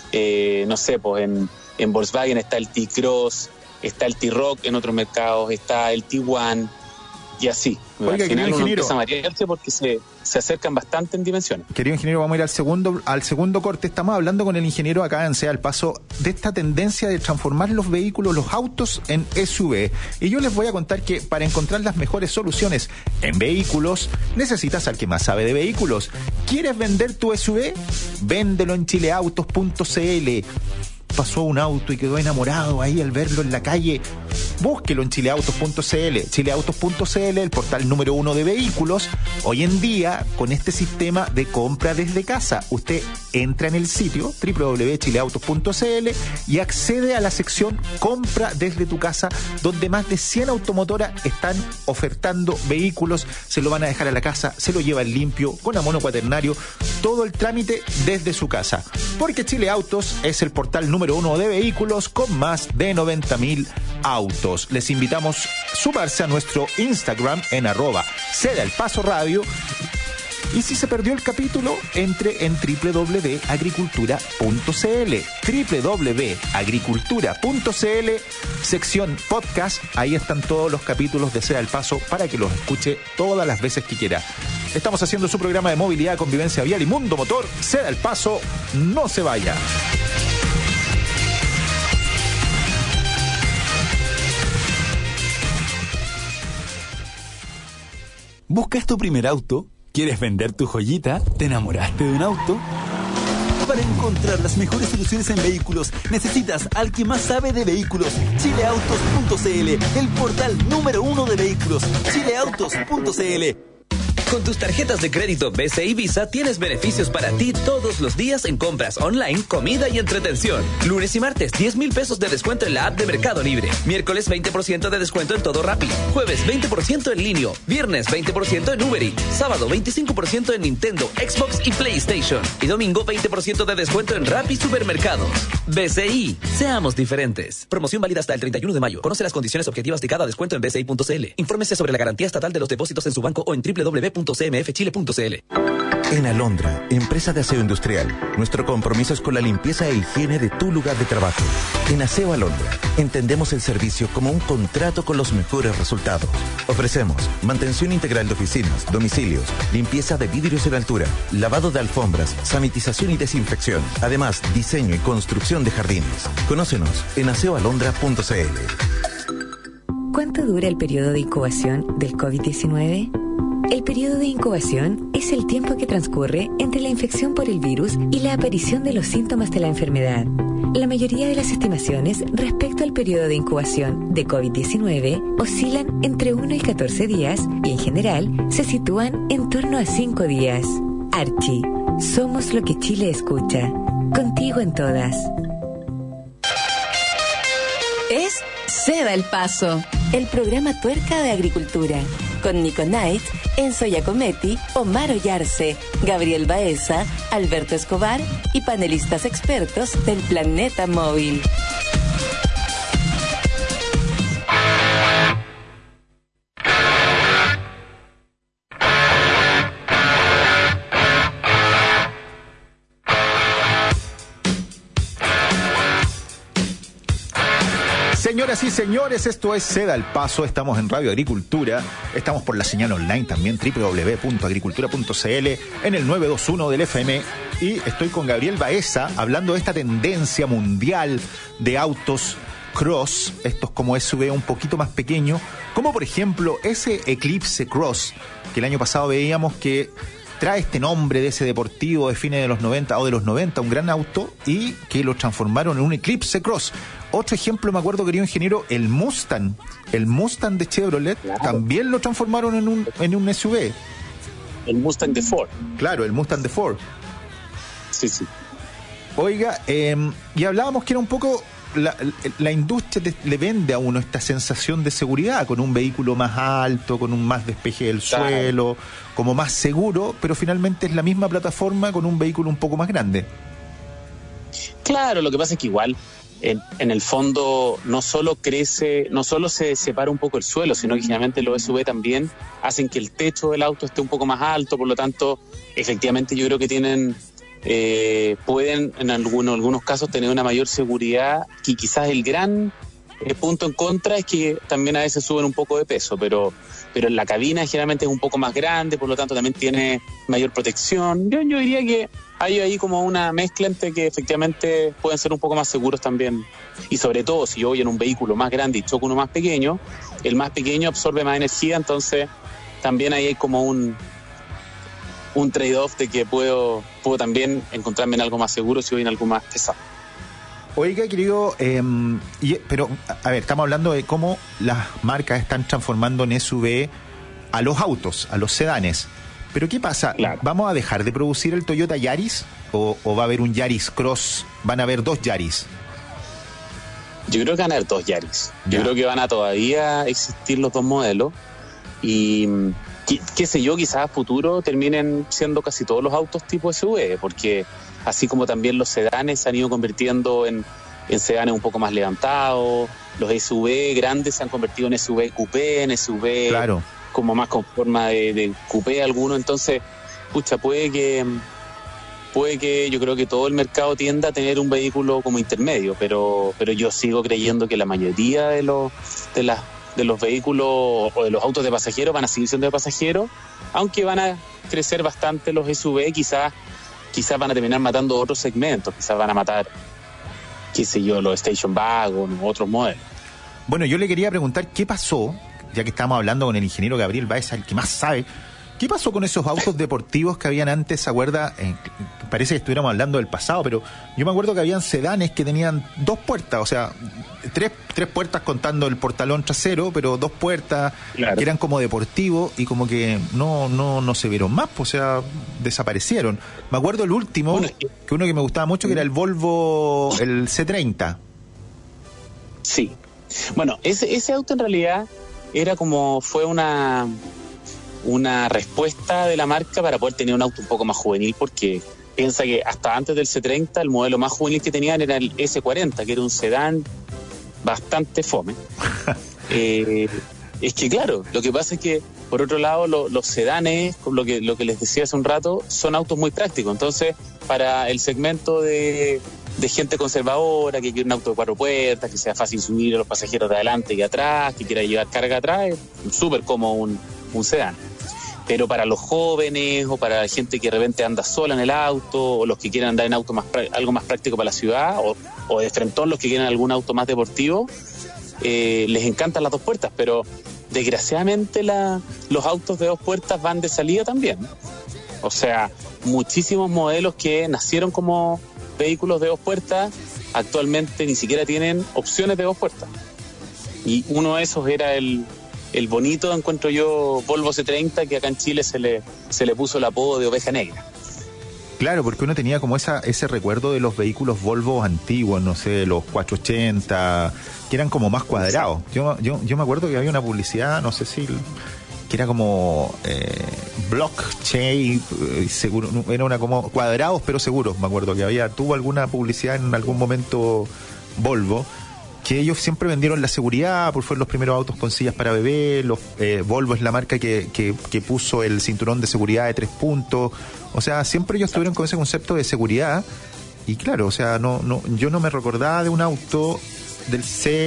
en Volkswagen está el T-Cross, está el T-Rock en otros mercados, está el Tiguan, y así.
Oiga,
al final uno empieza a marearse porque se acercan bastante en dimensiones.
Querido ingeniero, vamos a ir al segundo corte. Estamos hablando con el ingeniero acá en Sea el Paso de esta tendencia de transformar los vehículos, los autos, en SUV. Y yo les voy a contar que para encontrar las mejores soluciones en vehículos, necesitas al que más sabe de vehículos. ¿Quieres vender tu SUV? Véndelo en chileautos.cl. Pasó un auto y quedó enamorado ahí al verlo en la calle. Búsquelo en chileautos.cl. Chileautos.cl, el portal número 1 de vehículos. Hoy en día, con este sistema de compra desde casa, usted entra en el sitio www.chileautos.cl y accede a la sección Compra desde tu casa, donde más de 100 automotoras están ofertando vehículos. Se lo van a dejar a la casa, se lo llevan limpio, con abono cuaternario, todo el trámite desde su casa. Porque Chile Autos es el portal número 1 de vehículos con más de 90.000 autos. Les invitamos a sumarse a nuestro Instagram en @CedaElPasoRadio. Y si se perdió el capítulo, entre en www.agricultura.cl. www.agricultura.cl, sección podcast. Ahí están todos los capítulos de Sea el Paso para que los escuche todas las veces que quiera. Estamos haciendo su programa de movilidad, convivencia vial y mundo motor. Sea el Paso, no se vaya.
¿Buscas tu primer auto? ¿Quieres vender tu joyita? ¿Te enamoraste de un auto? Para encontrar las mejores soluciones en vehículos, necesitas al que más sabe de vehículos. Chileautos.cl, el portal número 1 de vehículos. Chileautos.cl.
Con tus tarjetas de crédito BCI y Visa tienes beneficios para ti todos los días en compras online, comida y entretención. Lunes y martes, 10,000 pesos de descuento en la app de Mercado Libre. Miércoles, 20% de descuento en todo Rappi. Jueves, 20% en Linio. Viernes, 20% en Uber Eats. Sábado, 25% en Nintendo, Xbox y PlayStation. Y domingo, 20% de descuento en Rappi Supermercados. BCI, seamos diferentes. Promoción válida hasta el 31 de mayo. Conoce las condiciones objetivas de cada descuento en bci.cl. Infórmese sobre la garantía estatal de los depósitos en su banco o en www.cmfchile.cl.
En Alondra, empresa de aseo industrial, nuestro compromiso es con la limpieza e higiene de tu lugar de trabajo. En Aseo Alondra, entendemos el servicio como un contrato con los mejores resultados. Ofrecemos mantención integral de oficinas, domicilios, limpieza de vidrios en altura, lavado de alfombras, sanitización y desinfección. Además, diseño y construcción de jardines. Conócenos en aseoalondra.cl.
¿Cuánto dura el periodo de incubación del COVID-19? El periodo de incubación es el tiempo que transcurre entre la infección por el virus y la aparición de los síntomas de la enfermedad. La mayoría de las estimaciones respecto al periodo de incubación de COVID-19 oscilan entre 1 y 14 días y en general se sitúan en torno a 5 días. Archie, somos lo que Chile escucha. Contigo en todas.
Es Ceda el Paso, el programa tuerca de agricultura. Con Nico Knight, Enzo Giacometti, Omar Ollarse, Gabriel Baeza, Alberto Escobar y panelistas expertos del Planeta Móvil.
Señoras y señores, esto es Ceda el Paso, estamos en Radio Agricultura, estamos por la señal online también, www.agricultura.cl, en el 921 del FM, y estoy con Gabriel Baeza hablando de esta tendencia mundial de autos cross, estos como SUV un poquito más pequeños, como por ejemplo ese Eclipse Cross, que el año pasado veíamos que trae este nombre de ese deportivo de fines de los 90 o de los 90, un gran auto, y que lo transformaron en un Eclipse Cross. Otro ejemplo, me acuerdo, querido ingeniero, el Mustang de Chevrolet, claro, también lo transformaron en un SUV.
El Mustang de Ford.
Claro, el Mustang de Ford.
Sí, sí.
Oiga, y hablábamos que era un poco, la industria le vende a uno esta sensación de seguridad, con un vehículo más alto, con un más despeje del suelo, como más seguro, pero finalmente es la misma plataforma con un vehículo un poco más grande.
Claro, lo que pasa es que igual en el fondo no solo se separa un poco el suelo, sino que generalmente los SUV también hacen que el techo del auto esté un poco más alto, por lo tanto, efectivamente yo creo que pueden en algunos casos tener una mayor seguridad, y quizás el gran punto en contra es que también a veces suben un poco de peso, pero en la cabina generalmente es un poco más grande, por lo tanto también tiene mayor protección. Yo diría que hay ahí como una mezcla entre que efectivamente pueden ser un poco más seguros también, y sobre todo si yo voy en un vehículo más grande y choco uno más pequeño, el más pequeño absorbe más energía, entonces también ahí hay como un trade-off de que puedo también encontrarme en algo más seguro si voy en algo más pesado.
Oiga, querido, pero, a ver, estamos hablando de cómo las marcas están transformando en SUV a los autos, a los sedanes. Pero ¿qué pasa? Claro. ¿Vamos a dejar de producir el Toyota Yaris? ¿O va a haber un Yaris Cross? ¿Van a haber dos Yaris?
Yo creo que van a haber dos Yaris. Yo creo que van a todavía existir los dos modelos. Y qué sé yo, quizás a futuro terminen siendo casi todos los autos tipo SUV, porque así como también los sedanes se han ido convirtiendo en sedanes un poco más levantados, los SUV grandes se han convertido en SUV coupé, en SUV claro, como más con forma de coupé alguno. Entonces, puede que yo creo que todo el mercado tienda a tener un vehículo como intermedio, pero yo sigo creyendo que la mayoría de los vehículos o de los autos de pasajeros van a seguir siendo de pasajeros, aunque van a crecer bastante los SUV, quizás van a terminar matando otros segmentos, quizás van a matar, qué sé yo, los Station Wagon o otros modelos.
Bueno, yo le quería preguntar qué pasó, ya que estamos hablando con el ingeniero Gabriel Baeza, el que más sabe, ¿qué pasó con esos autos deportivos que habían antes, se acuerda, parece que estuviéramos hablando del pasado, pero yo me acuerdo que habían sedanes que tenían 2 puertas, o sea, tres puertas contando el portalón trasero, pero 2 puertas, claro, que eran como deportivos y como que no se vieron más, o sea, desaparecieron. Me acuerdo el último, bueno, que uno que me gustaba mucho, que era el Volvo, el C30.
Sí. Bueno, ese auto en realidad fue una respuesta de la marca para poder tener un auto un poco más juvenil, porque piensa que hasta antes del C30 el modelo más juvenil que tenían era el S40, que era un sedán bastante fome. Es que claro, lo que pasa es que por otro lado los sedanes, lo que les decía hace un rato, son autos muy prácticos. Entonces, para el segmento de gente conservadora, que quiere un auto de 4 puertas, que sea fácil subir a los pasajeros de adelante y atrás, que quiera llevar carga atrás, es súper como un sedán. Pero para los jóvenes o para la gente que de repente anda sola en el auto, o los que quieren andar en auto algo más práctico para la ciudad, o de frentón los que quieren algún auto más deportivo, les encantan las 2 puertas, pero desgraciadamente los autos de 2 puertas van de salida también. O sea, muchísimos modelos que nacieron como vehículos de 2 puertas actualmente ni siquiera tienen opciones de 2 puertas. Y uno de esos era el bonito, encuentro yo, Volvo C30, que acá en Chile se le puso el apodo de oveja negra.
Claro, porque uno tenía como ese recuerdo de los vehículos Volvo antiguos, no sé, los 480, que eran como más cuadrados. Yo me acuerdo que había una publicidad, no sé si, que era como block shape, seguro, era una como cuadrados pero seguros. Me acuerdo que tuvo alguna publicidad en algún momento Volvo, que ellos siempre vendieron la seguridad, porque fueron los primeros autos con sillas para bebé. Volvo es la marca que puso el cinturón de seguridad de 3 puntos. O sea, siempre ellos estuvieron con ese concepto de seguridad. Y claro, o sea, yo no me recordaba de un auto del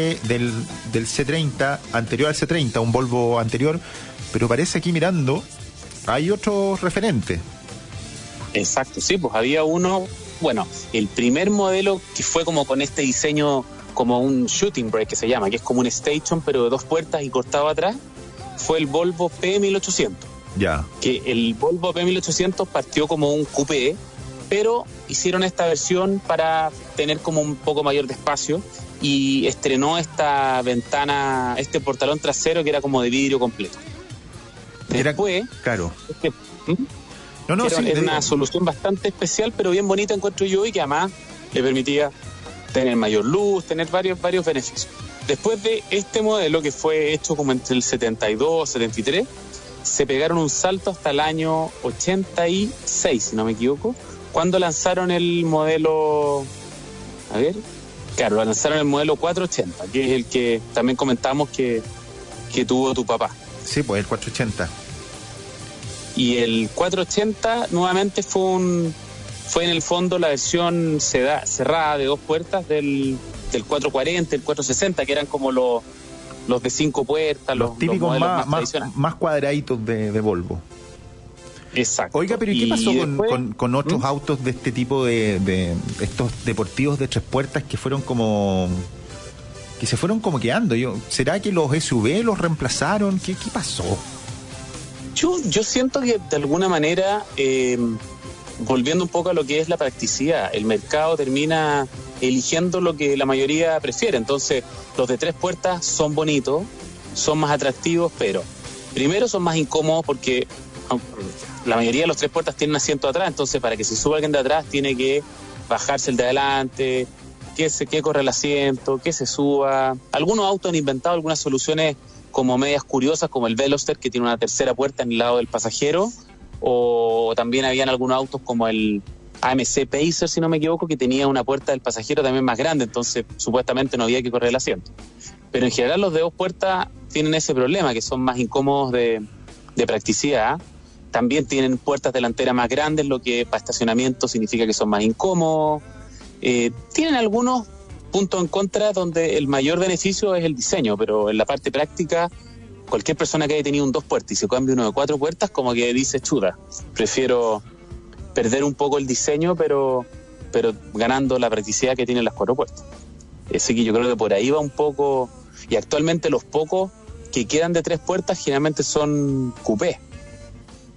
C30, anterior al C30, un Volvo anterior, pero parece aquí mirando, hay otros referentes.
Exacto, sí, pues había uno, bueno, el primer modelo que fue como con este diseño como un shooting brake, que se llama, que es como un station pero de 2 puertas y cortado atrás, fue el Volvo P1800.
Ya.
Que el Volvo P1800 partió como un coupé, pero hicieron esta versión para tener como un poco mayor de espacio y estrenó esta ventana, este portalón trasero que era como de vidrio completo. Después,
claro.
Era una solución bastante especial, pero bien bonita, encuentro yo, y que además le permitía tener mayor luz, tener varios beneficios. Después de este modelo, que fue hecho como entre el 72 y 73, se pegaron un salto hasta el año 86, si no me equivoco, cuando lanzaron el modelo, lanzaron el modelo 480, que es el que también comentamos que tuvo tu papá.
Sí, pues el 480.
Y el 480 nuevamente fue en el fondo la versión cerrada de 2 puertas del 440, el 460, que eran como los de 5 puertas, los
típicos
más
más cuadraditos de Volvo.
Exacto.
Oiga, pero ¿y qué pasó con otros autos de este tipo de estos deportivos de 3 puertas que fueron como que se fueron como quedando? ¿Será que los SUV los reemplazaron? ¿Qué pasó?
Yo siento que de alguna manera, volviendo un poco a lo que es la practicidad, el mercado termina eligiendo lo que la mayoría prefiere. Entonces, los de 3 puertas son bonitos, son más atractivos, pero primero son más incómodos porque la mayoría de los 3 puertas tienen asiento atrás, entonces para que se suba alguien de atrás tiene que bajarse el de adelante, que corre el asiento, que se suba. Algunos autos han inventado algunas soluciones como medias curiosas, como el Veloster, que tiene una tercera puerta en el lado del pasajero, o también habían algunos autos como el AMC Pacer, si no me equivoco, que tenía una puerta del pasajero también más grande, entonces supuestamente no había que correr el asiento. Pero en general los de 2 puertas tienen ese problema, que son más incómodos de practicidad. También tienen puertas delanteras más grandes, lo que para estacionamiento significa que son más incómodos. Tienen algunos puntos en contra donde el mayor beneficio es el diseño, pero en la parte práctica, cualquier persona que haya tenido un 2 puertas y se cambie uno de 4 puertas, como que dice, chuta, prefiero perder un poco el diseño, pero ganando la practicidad que tienen las 4 puertas. Así que yo creo que por ahí va un poco, y actualmente los pocos que quedan de 3 puertas generalmente son coupé.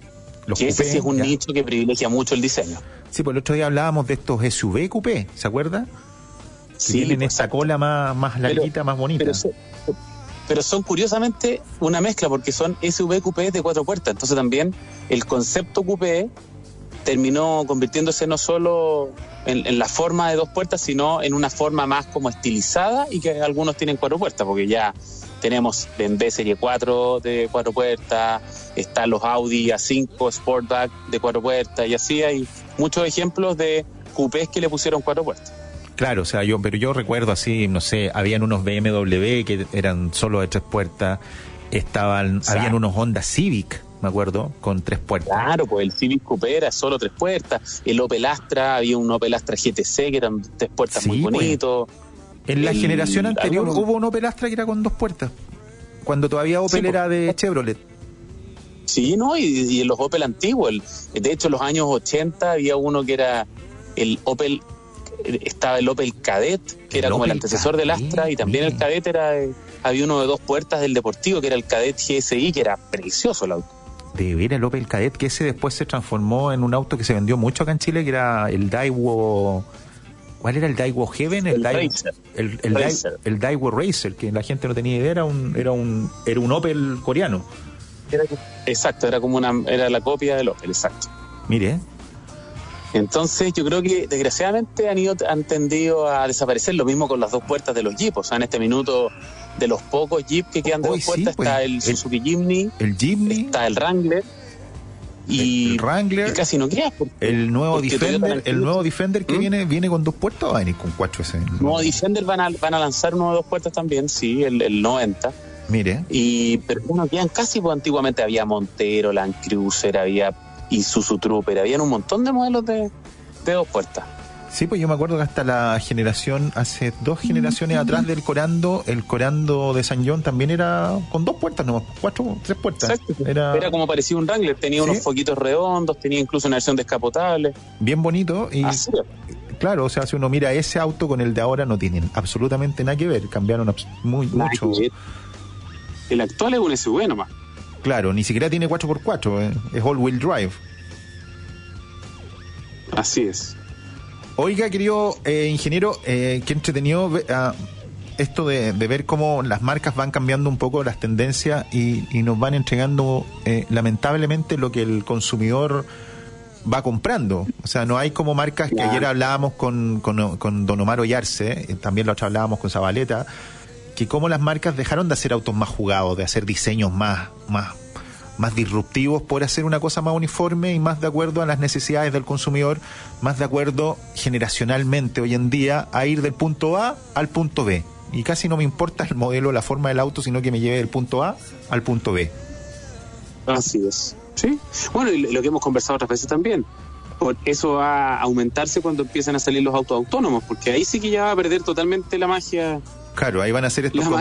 Los
que ese
coupé,
sí es un
ya.
nicho que privilegia mucho el diseño.
Sí, pues el otro día hablábamos de estos SUV coupé, ¿se acuerda? Que
Sí,
tienen
pues,
esta cola más larguita, más bonita.
Pero son curiosamente una mezcla, porque son SUV coupé de 4 puertas. Entonces también el concepto coupé terminó convirtiéndose no solo en la forma de 2 puertas, sino en una forma más como estilizada, y que algunos tienen 4 puertas, porque ya tenemos BMW Serie 4 de 4 puertas, están los Audi A5 Sportback de 4 puertas, y así hay muchos ejemplos de coupés que le pusieron 4 puertas.
Claro, o sea, yo recuerdo así, no sé, habían unos BMW que eran solo de 3 puertas, habían unos Honda Civic, me acuerdo, con 3 puertas.
Claro, pues el Civic Coupé era solo 3 puertas, el Opel Astra, había un Opel Astra GTC que eran 3 puertas, muy bonitos.
En la generación anterior hubo un Opel Astra que era con 2 puertas, cuando todavía Opel era de Chevrolet.
Sí, ¿no? Y en los Opel antiguos, de hecho en los años 80 había uno que era el Opel, estaba el Opel Kadett, que era como el antecesor del Astra, y también el Kadett había uno de 2 puertas del deportivo, que era el Kadett GSI, que era precioso el auto.
De ver el Opel Kadett, que ese después se transformó en un auto que se vendió mucho acá en Chile, que era el Daiwo. ¿Cuál era el Daiwo Heaven? El Daiwo Racer, que la gente no tenía idea, era un Opel coreano.
Exacto, era la copia del Opel, exacto.
Mire.
Entonces yo creo que desgraciadamente han tendido a desaparecer. Lo mismo con las 2 puertas de los Jeep. O sea, en este minuto, de los pocos Jeep que quedan de 2 puertas, está el Suzuki Jimny, está el Wrangler, y casi no queda.
El nuevo Defender que viene con 2 puertas, va a venir con 4 ese.
El nuevo Defender van a lanzar uno de 2 puertas también, sí, el 90.
Mire.
Pero no quedan casi, pues antiguamente había Montero, Land Cruiser, había Isuzu Trooper, habían un montón de modelos de 2 puertas.
Sí, pues yo me acuerdo que hasta la generación, hace 2 generaciones atrás del Corando, el Corando de San John también era con 2 puertas, no, 3 puertas.
Exacto. Era como parecía un Wrangler, tenía unos foquitos redondos, tenía incluso una versión descapotable.
Bien bonito. Y claro, o sea, si uno mira ese auto con el de ahora, no tienen absolutamente nada que ver, cambiaron mucho.
El actual es un SUV nomás.
Claro, ni siquiera tiene 4x4, es all-wheel drive.
Así es.
Oiga, querido ingeniero, qué entretenido esto de ver cómo las marcas van cambiando un poco las tendencias y nos van entregando lamentablemente lo que el consumidor va comprando. O sea, no hay como marcas que ayer hablábamos con Don Omar Ollarse, también la otra hablábamos con Zabaleta, que como las marcas dejaron de hacer autos más jugados, de hacer diseños más disruptivos, por hacer una cosa más uniforme y más de acuerdo a las necesidades del consumidor, más de acuerdo generacionalmente hoy en día a ir del punto A al punto B. Y casi no me importa el modelo, la forma del auto, sino que me lleve del punto A al punto B.
Así es. Sí. Bueno, y lo que hemos conversado otras veces también. Eso va a aumentarse cuando empiecen a salir los autos autónomos, porque ahí sí que ya va a perder totalmente la magia.
Claro, ahí van a ser estos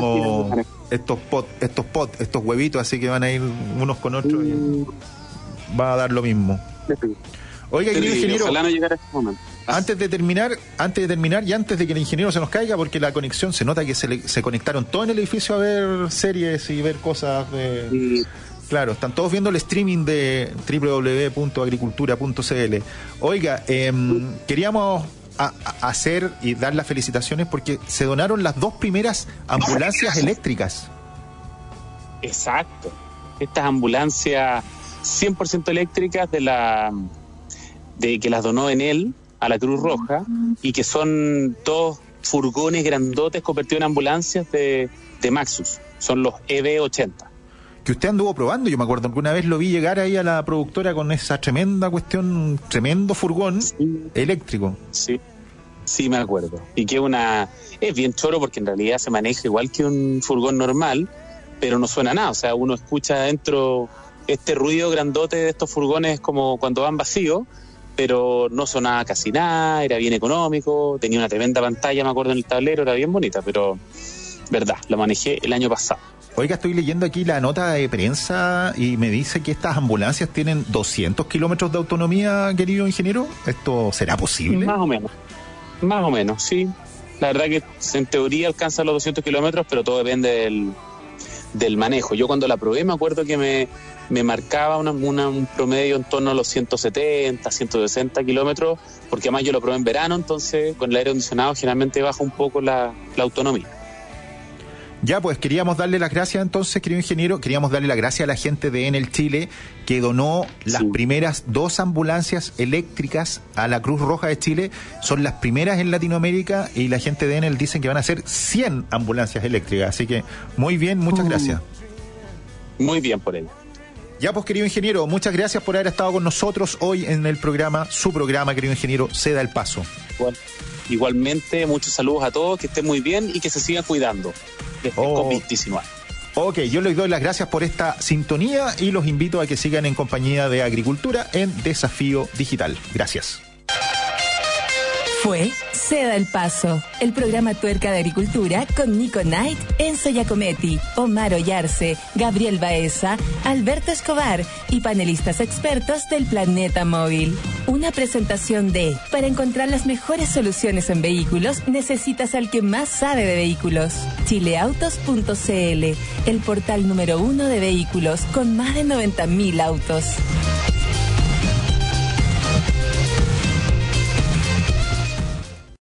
estos huevitos, así que van a ir unos con otros y va a dar lo mismo. Oiga, querido ingeniero,
ojalá no llegara a este momento.
Antes de terminar y antes de que el ingeniero se nos caiga, porque la conexión se nota que se conectaron todos en el edificio a ver series y ver cosas de... Claro, están todos viendo el streaming de www.agricultura.cl. Oiga, queríamos hacer y dar las felicitaciones porque se donaron las 2 primeras ambulancias eléctricas.
Exacto. Estas ambulancias 100% eléctricas de que las donó Enel a la Cruz Roja, y que son 2 furgones grandotes convertidos en ambulancias de Maxus. Son los EV80.
Que usted anduvo probando, yo me acuerdo que una vez lo vi llegar ahí a la productora con esa tremenda cuestión, tremendo furgón eléctrico.
Sí, me acuerdo. Y que es bien choro porque en realidad se maneja igual que un furgón normal, pero no suena nada. O sea, uno escucha adentro este ruido grandote de estos furgones como cuando van vacíos, pero no sonaba casi nada, era bien económico, tenía una tremenda pantalla, me acuerdo, en el tablero, era bien bonita, pero verdad, lo manejé el año pasado.
Oiga, estoy leyendo aquí la nota de prensa y me dice que estas ambulancias tienen 200 kilómetros de autonomía, querido ingeniero. ¿Esto será posible?
Más o menos, sí. La verdad que en teoría alcanza los 200 kilómetros, pero todo depende del manejo. Yo cuando la probé me acuerdo que me marcaba un promedio en torno a los 170, 160 kilómetros, porque además yo lo probé en verano, entonces con el aire acondicionado generalmente baja un poco la autonomía.
Ya, pues queríamos darle las gracias entonces, querido ingeniero, queríamos darle las gracias a la gente de Enel Chile que donó las primeras 2 ambulancias eléctricas a la Cruz Roja de Chile. Son las primeras en Latinoamérica y la gente de Enel dicen que van a ser 100 ambulancias eléctricas. Así que muy bien, muchas gracias.
Muy bien por ello.
Ya, pues querido ingeniero, muchas gracias por haber estado con nosotros hoy en el programa, su programa, querido ingeniero, Ceda el Paso.
Bueno, igualmente, muchos saludos a todos, que estén muy bien y que se sigan cuidando. COVID-19.
Ok, yo les doy las gracias por esta sintonía y los invito a que sigan en compañía de Agricultura en Desafío Digital. Gracias.
Fue Ceda el Paso, el programa Tuerca de Agricultura con Nico Knight, Enzo Giacometti, Omar Ollarse, Gabriel Baeza, Alberto Escobar y panelistas expertos del Planeta Móvil. Una presentación de: para encontrar las mejores soluciones en vehículos, necesitas al que más sabe de vehículos. Chileautos.cl, el portal número 1 de vehículos con más de 90.000 autos.